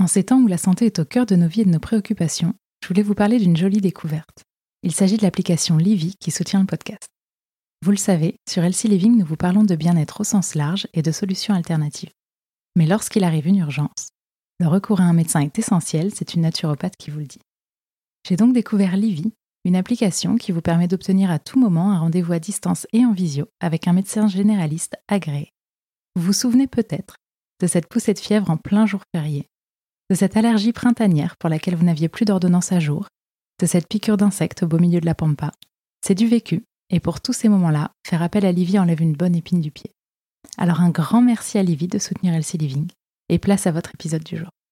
En ces temps où la santé est au cœur de nos vies et de nos préoccupations, je voulais vous parler d'une jolie découverte. Il s'agit de l'application Livy qui soutient le podcast. Vous le savez, sur Healthy Living, nous vous parlons de bien-être au sens large et de solutions alternatives. Mais lorsqu'il arrive une urgence, le recours à un médecin est essentiel, c'est une naturopathe qui vous le dit. J'ai donc découvert Livy, une application qui vous permet d'obtenir à tout moment un rendez-vous à distance et en visio avec un médecin généraliste agréé. Vous vous souvenez peut-être de cette poussée de fièvre en plein jour férié, de cette allergie printanière pour laquelle vous n'aviez plus d'ordonnance à jour, de cette piqûre d'insecte au beau milieu de la pampa. C'est du vécu, et pour tous ces moments-là, faire appel à Livy enlève une bonne épine du pied. Alors un grand merci à Livy de soutenir Healthy Living, et place à votre épisode du jour.